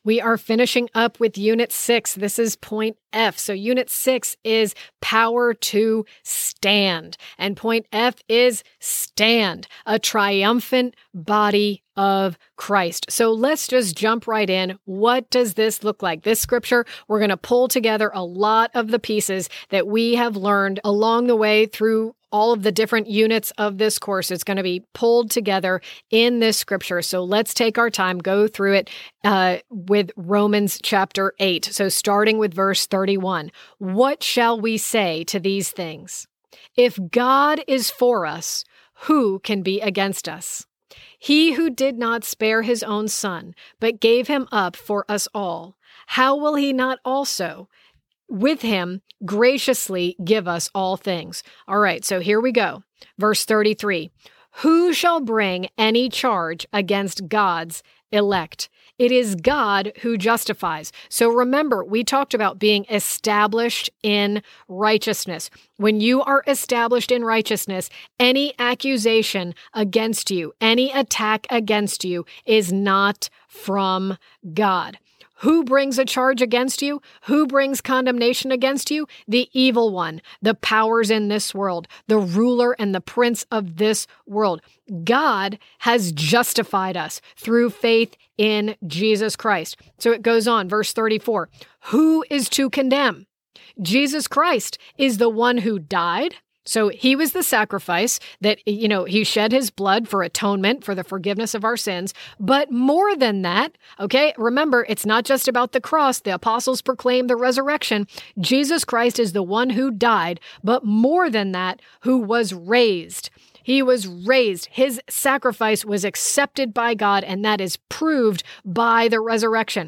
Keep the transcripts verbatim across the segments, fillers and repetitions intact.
We are finishing up with Unit six. This is point F. So Unit six is power to stand. And point F is stand, a triumphant body of Christ. So let's just jump right in. What does this look like? This scripture, we're going to pull together a lot of the pieces that we have learned along the way through all of the different units of this course. It's going to be pulled together in this scripture. So let's take our time, go through it uh, with Romans chapter eight. So starting with verse thirty-one, what shall we say to these things? If God is for us, who can be against us? He who did not spare his own son, but gave him up for us all, how will he not also with him graciously give us all things? All right, so here we go. Verse thirty-three, who shall bring any charge against God's elect? It is God who justifies. So remember, we talked about being established in righteousness. When you are established in righteousness, any accusation against you, any attack against you is not from God. Who brings a charge against you? Who brings condemnation against you? The evil one, the powers in this world, the ruler and the prince of this world. God has justified us through faith in Jesus Christ. So it goes on, verse thirty-four. Who is to condemn? Jesus Christ is the one who died. So he was the sacrifice that, you know, he shed his blood for atonement, for the forgiveness of our sins. But more than that, okay, remember, it's not just about the cross. The apostles proclaimed the resurrection. Jesus Christ is the one who died, but more than that, who was raised. He was raised. His sacrifice was accepted by God, and that is proved by the resurrection.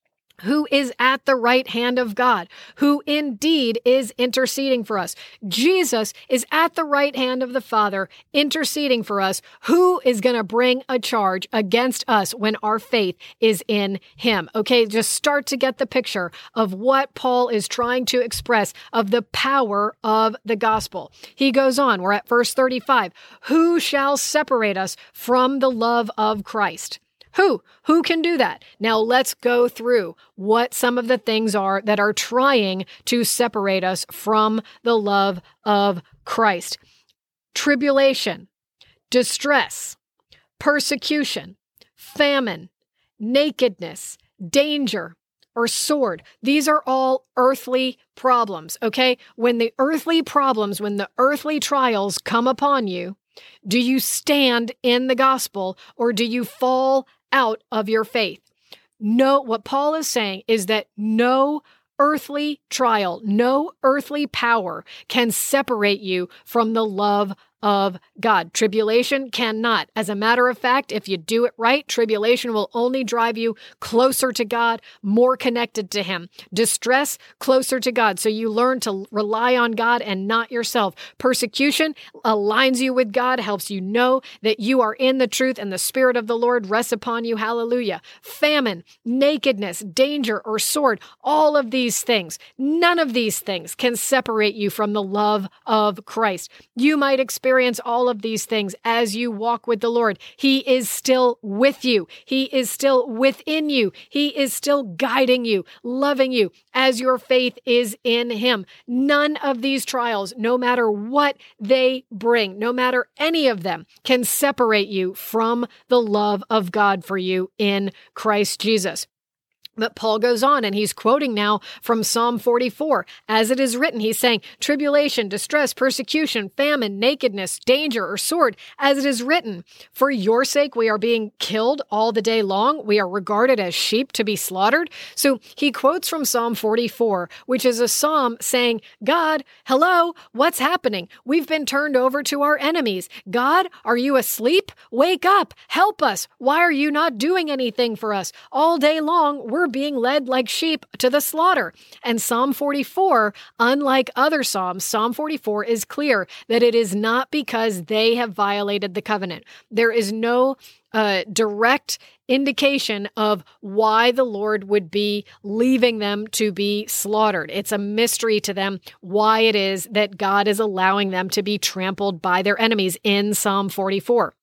Who is at the right hand of God, who indeed is interceding for us. Jesus is at the right hand of the Father, interceding for us. Who is going to bring a charge against us when our faith is in him? Okay, just start to get the picture of what Paul is trying to express of the power of the gospel. He goes on, we're at verse thirty-five. Who shall separate us from the love of Christ? Who? Who can do that? Now let's go through what some of the things are that are trying to separate us from the love of Christ. Tribulation, distress, persecution, famine, nakedness, danger, or sword. These are all earthly problems, okay? When the earthly problems, when the earthly trials come upon you, do you stand in the gospel or do you fall out of your faith? No, what Paul is saying is that no earthly trial, no earthly power can separate you from the love of God. Tribulation cannot. As a matter of fact, if you do it right, tribulation will only drive you closer to God, more connected to him. Distress, closer to God. So you learn to rely on God and not yourself. Persecution aligns you with God, helps you know that you are in the truth and the Spirit of the Lord rests upon you. Hallelujah. Famine, nakedness, danger, or sword, all of these things, none of these things can separate you from the love of Christ. You might experience all of these things as you walk with the Lord. He is still with you. He is still within you. He is still guiding you, loving you as your faith is in him. None of these trials, no matter what they bring, no matter any of them, can separate you from the love of God for you in Christ Jesus. But Paul goes on and he's quoting now from Psalm forty-four. As it is written, he's saying, tribulation, distress, persecution, famine, nakedness, danger, or sword. As it is written, for your sake we are being killed all the day long. We are regarded as sheep to be slaughtered. So he quotes from Psalm forty-four, which is a psalm saying, God, hello, what's happening? We've been turned over to our enemies. God, are you asleep? Wake up, help us. Why are you not doing anything for us? All day long, we're being led like sheep to the slaughter. And Psalm forty-four, unlike other Psalms, Psalm forty-four is clear that it is not because they have violated the covenant. There is no uh, direct indication of why the Lord would be leaving them to be slaughtered. It's a mystery to them why it is that God is allowing them to be trampled by their enemies in Psalm forty-four.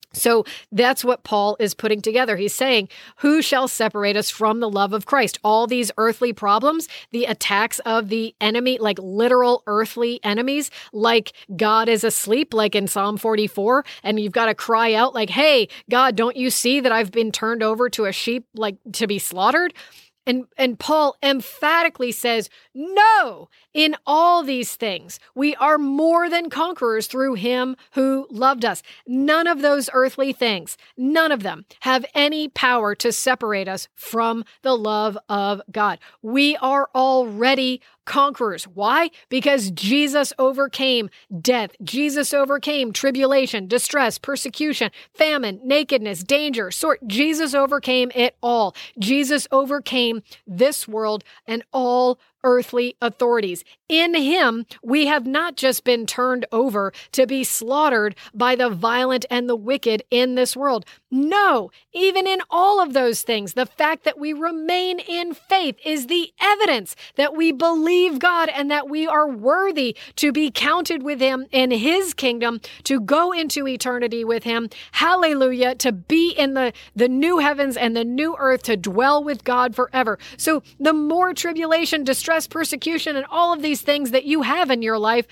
So that's what Paul is putting together. He's saying, who shall separate us from the love of Christ? All these earthly problems, the attacks of the enemy, like literal earthly enemies, like God is asleep, like in Psalm forty-four, and you've got to cry out like, hey, God, don't you see that I've been turned over to a sheep, like to be slaughtered? And, and Paul emphatically says, no, in all these things, we are more than conquerors through him who loved us. None of those earthly things, none of them have any power to separate us from the love of God. We are already conquerors. Why? Because Jesus overcame death. Jesus overcame tribulation, distress, persecution, famine, nakedness, danger, sword. Jesus overcame it all. Jesus overcame this world and all earthly authorities. In him, we have not just been turned over to be slaughtered by the violent and the wicked in this world. No, even in all of those things, the fact that we remain in faith is the evidence that we believe God and that we are worthy to be counted with him in his kingdom, to go into eternity with him. Hallelujah, to be in the, the new heavens and the new earth, to dwell with God forever. So the more tribulation, distress, persecution, and all of these things that you have in your life,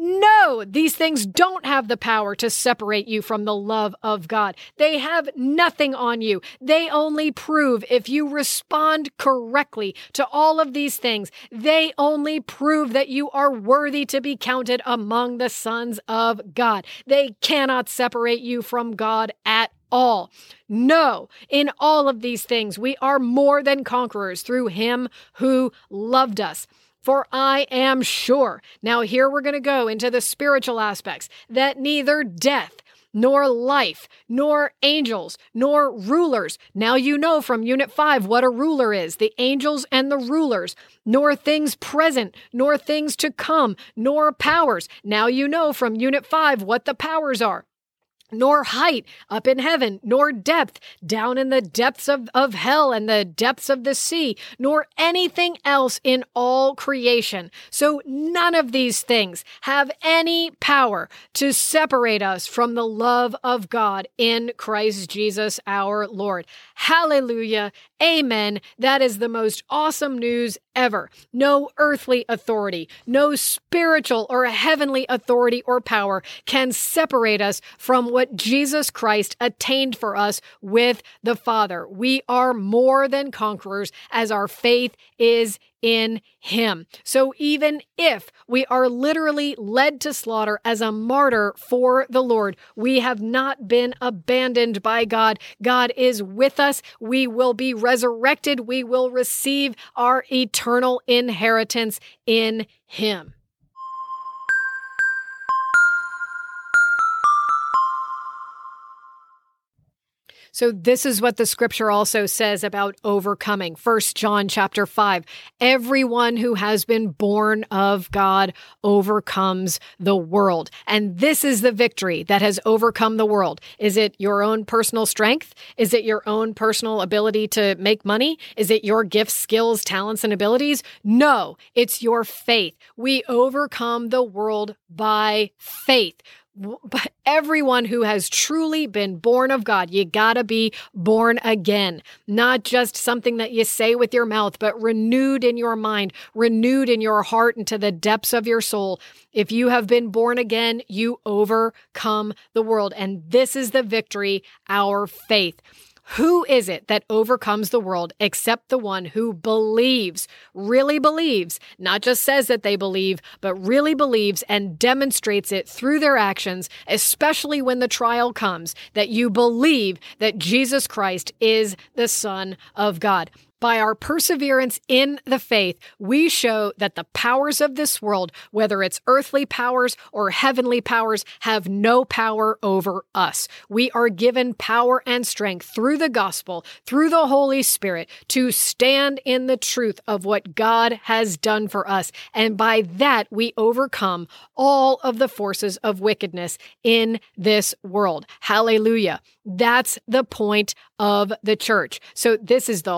no, these things don't have the power to separate you from the love of God. They have nothing on you. They only prove, if you respond correctly to all of these things, they only prove that you are worthy to be counted among the sons of God. They cannot separate you from God at all. No, in all of these things, we are more than conquerors through him who loved us. For I am sure, now here we're going to go into the spiritual aspects, that neither death, nor life, nor angels, nor rulers. Now you know from Unit five what a ruler is, the angels and the rulers, nor things present, nor things to come, nor powers. Now you know from Unit five what the powers are. Nor height up in heaven, nor depth down in the depths of, of hell and the depths of the sea, nor anything else in all creation. So none of these things have any power to separate us from the love of God in Christ Jesus our Lord. Hallelujah. Amen. That is the most awesome news ever. No earthly authority, no spiritual or heavenly authority or power can separate us from what Jesus Christ attained for us with the Father. We are more than conquerors as our faith is in him. So even if we are literally led to slaughter as a martyr for the Lord, we have not been abandoned by God. God is with us. We will be resurrected. We will receive our eternal inheritance in him. So this is what the scripture also says about overcoming. First John chapter five, everyone who has been born of God overcomes the world. And this is the victory that has overcome the world. Is it your own personal strength? Is it your own personal ability to make money? Is it your gifts, skills, talents, and abilities? No, it's your faith. We overcome the world by faith. But everyone who has truly been born of God, you gotta be born again. Not just something that you say with your mouth, but renewed in your mind, renewed in your heart into the depths of your soul. If you have been born again, you overcome the world. And this is the victory, our faith. Who is it that overcomes the world except the one who believes, really believes, not just says that they believe, but really believes and demonstrates it through their actions, especially when the trial comes, that you believe that Jesus Christ is the Son of God. By our perseverance in the faith, we show that the powers of this world, whether it's earthly powers or heavenly powers, have no power over us. We are given power and strength through the gospel, through the Holy Spirit, to stand in the truth of what God has done for us. And by that, we overcome all of the forces of wickedness in this world. Hallelujah. That's the point of the church. So this is the whole point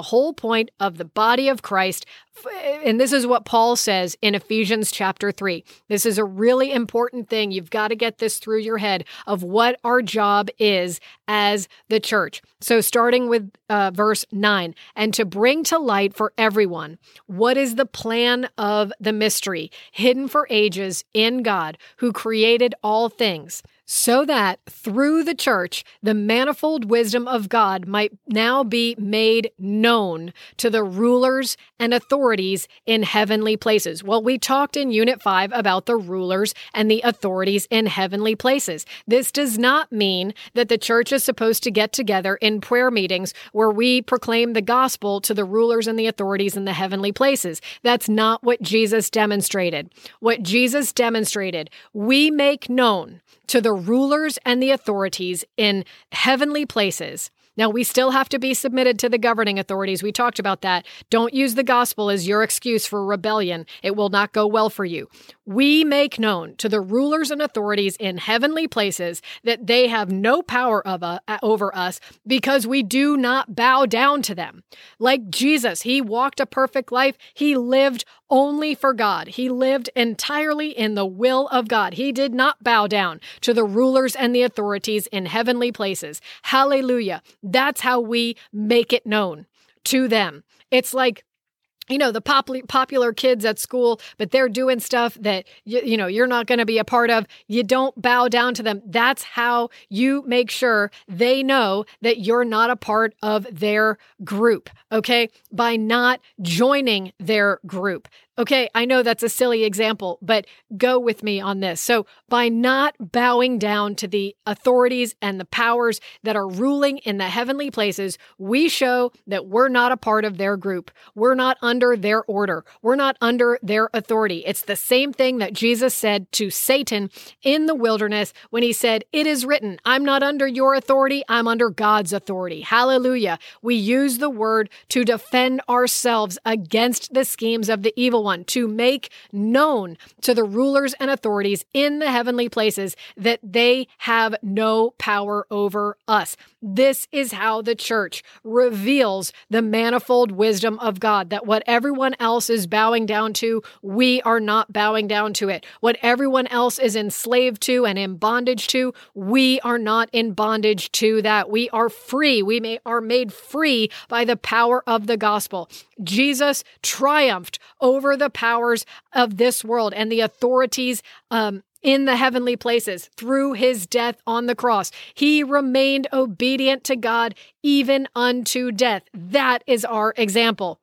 point of the body of Christ. And this is what Paul says in Ephesians chapter three. This is a really important thing. You've got to get this through your head of what our job is as the church. So starting with uh, verse nine, and to bring to light for everyone what is the plan of the mystery, hidden for ages in God, who created all things, so that through the church, the manifold wisdom of God might now be made known to the rulers and authorities in heavenly places. Well, we talked in Unit five about the rulers and the authorities in heavenly places. This does not mean that the church is supposed to get together in prayer meetings where we proclaim the gospel to the rulers and the authorities in the heavenly places. That's not what Jesus demonstrated. What Jesus demonstrated, we make known to the rulers and the authorities in heavenly places. Now, we still have to be submitted to the governing authorities. We talked about that. Don't use the gospel as your excuse for rebellion. It will not go well for you. We make known to the rulers and authorities in heavenly places that they have no power of, uh, over us because we do not bow down to them. Like Jesus, he walked a perfect life. He lived only for God. He lived entirely in the will of God. He did not bow down to the rulers and the authorities in heavenly places. Hallelujah. That's how we make it known to them. It's like, you know, the pop- popular kids at school, but they're doing stuff that, you, you know, you're not going to be a part of. You don't bow down to them. That's how you make sure they know that you're not a part of their group, okay? By not joining their group. Okay, I know that's a silly example, but go with me on this. So by not bowing down to the authorities and the powers that are ruling in the heavenly places, we show that we're not a part of their group. We're not under their order. We're not under their authority. It's the same thing that Jesus said to Satan in the wilderness when he said, "It is written, I'm not under your authority, I'm under God's authority." Hallelujah. We use the word to defend ourselves against the schemes of the evil one. To make known to the rulers and authorities in the heavenly places that they have no power over us. This is how the church reveals the manifold wisdom of God, that what everyone else is bowing down to, we are not bowing down to it. What everyone else is enslaved to and in bondage to, we are not in bondage to that. We are free. We may, are made free by the power of the gospel. Jesus triumphed over the powers of this world and the authorities um, in the heavenly places through his death on the cross. He remained obedient to God even unto death. That is our example.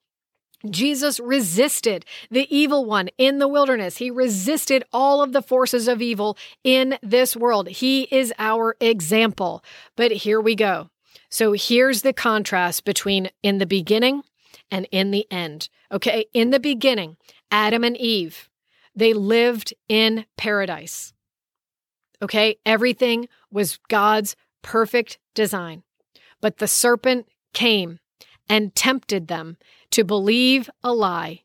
Jesus resisted the evil one in the wilderness. He resisted all of the forces of evil in this world. He is our example. But here we go. So here's the contrast between in the beginning and in the end. Okay, in the beginning, Adam and Eve, they lived in paradise. Okay, everything was God's perfect design. But the serpent came and tempted them to believe a lie,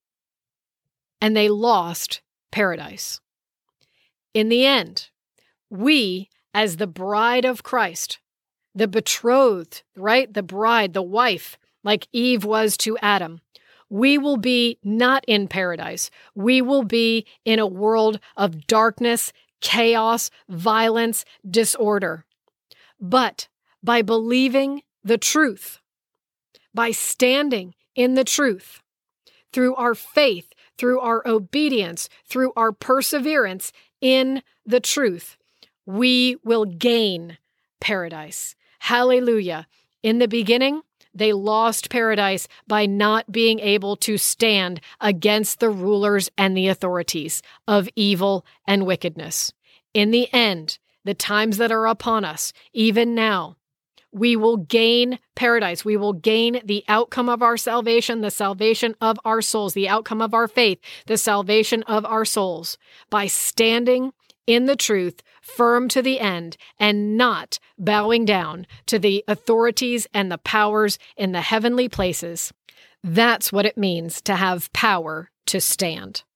and they lost paradise. In the end, we, as the bride of Christ, the betrothed, right? The bride, the wife, like Eve was to Adam, we will be not in paradise. We will be in a world of darkness, chaos, violence, disorder. But by believing the truth, by standing in the truth, through our faith, through our obedience, through our perseverance in the truth, we will gain paradise. Hallelujah. In the beginning, they lost paradise by not being able to stand against the rulers and the authorities of evil and wickedness. In the end, the times that are upon us, even now, we will gain paradise. We will gain the outcome of our salvation, the salvation of our souls, the outcome of our faith, the salvation of our souls, by standing in the truth, firm to the end, and not bowing down to the authorities and the powers in the heavenly places. That's what it means to have power to stand.